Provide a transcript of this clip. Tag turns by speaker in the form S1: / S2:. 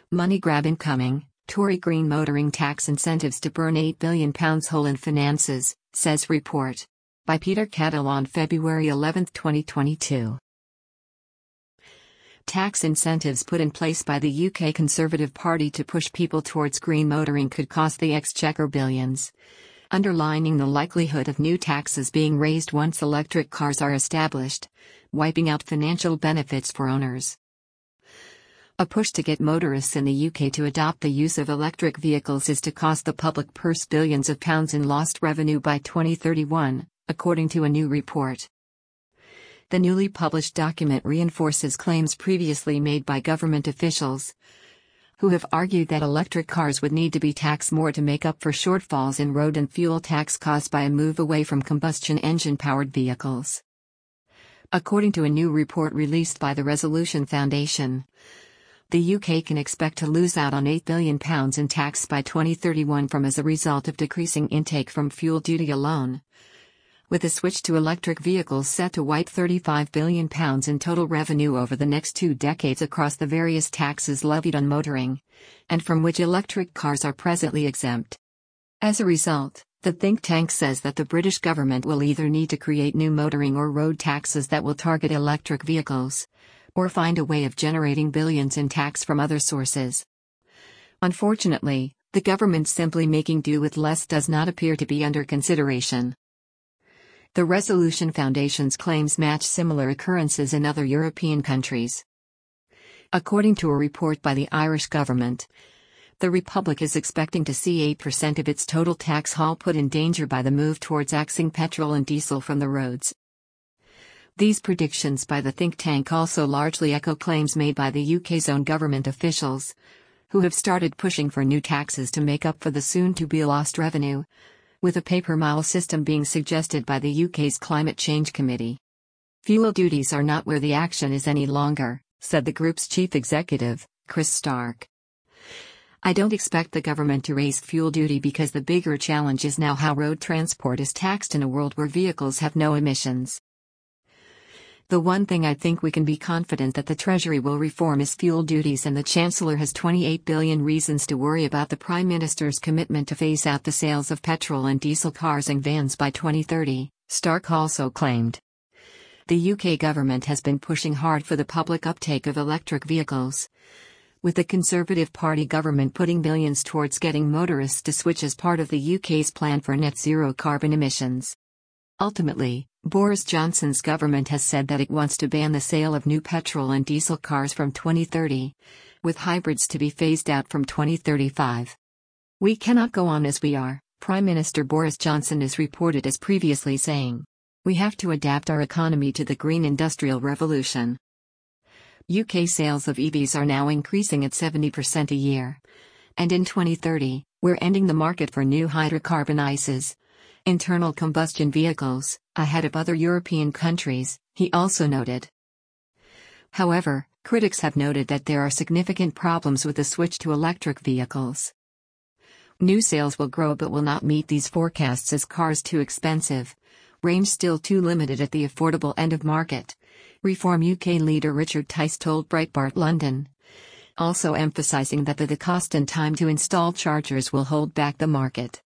S1: Money grab incoming, Tory green motoring tax incentives to burn £8 billion hole in finances, says report. By Peter Kettle on February 11, 2022. Tax incentives put in place by the UK Conservative Party to push people towards green motoring could cost the Exchequer billions, underlining the likelihood of new taxes being raised once electric cars are established, wiping out financial benefits for owners. A push to get motorists in the UK to adopt the use of electric vehicles is to cost the public purse billions of pounds in lost revenue by 2031, according to a new report. The newly published document reinforces claims previously made by government officials, who have argued that electric cars would need to be taxed more to make up for shortfalls in road and fuel tax caused by a move away from combustion engine-powered vehicles. According to a new report released by the Resolution Foundation, the UK can expect to lose out on £8 billion in tax by 2031 as a result of decreasing intake from fuel duty alone, with a switch to electric vehicles set to wipe £35 billion in total revenue over the next 2 decades across the various taxes levied on motoring, and from which electric cars are presently exempt. As a result, the think tank says that the British government will either need to create new motoring or road taxes that will target electric vehicles, or find a way of generating billions in tax from other sources. Unfortunately, the government simply making do with less does not appear to be under consideration. The Resolution Foundation's claims match similar occurrences in other European countries. According to a report by the Irish government, the Republic is expecting to see 8% of its total tax haul put in danger by the move towards axing petrol and diesel from the roads. These predictions by the think tank also largely echo claims made by the UK's own government officials, who have started pushing for new taxes to make up for the soon-to-be lost revenue, with a pay-per-mile system being suggested by the UK's Climate Change Committee. Fuel duties are not where the action is any longer, said the group's chief executive, Chris Stark. I don't expect the government to raise fuel duty because the bigger challenge is now how road transport is taxed in a world where vehicles have no emissions. The one thing I think we can be confident that the Treasury will reform is fuel duties, and the Chancellor has 28 billion reasons to worry about the Prime Minister's commitment to phase out the sales of petrol and diesel cars and vans by 2030, Stark also claimed. The UK government has been pushing hard for the public uptake of electric vehicles, with the Conservative Party government putting billions towards getting motorists to switch as part of the UK's plan for net zero carbon emissions. Ultimately, Boris Johnson's government has said that it wants to ban the sale of new petrol and diesel cars from 2030, with hybrids to be phased out from 2035. We cannot go on as we are, Prime Minister Boris Johnson is reported as previously saying. We have to adapt our economy to the green industrial revolution. UK sales of EVs are now increasing at 70% a year. And in 2030, we're ending the market for new hydrocarbon ICEs, internal combustion vehicles, ahead of other European countries, he also noted. However, critics have noted that there are significant problems with the switch to electric vehicles. New sales will grow but will not meet these forecasts as cars too expensive, range still too limited at the affordable end of market, Reform UK leader Richard Tice told Breitbart London, also emphasizing that the cost and time to install chargers will hold back the market.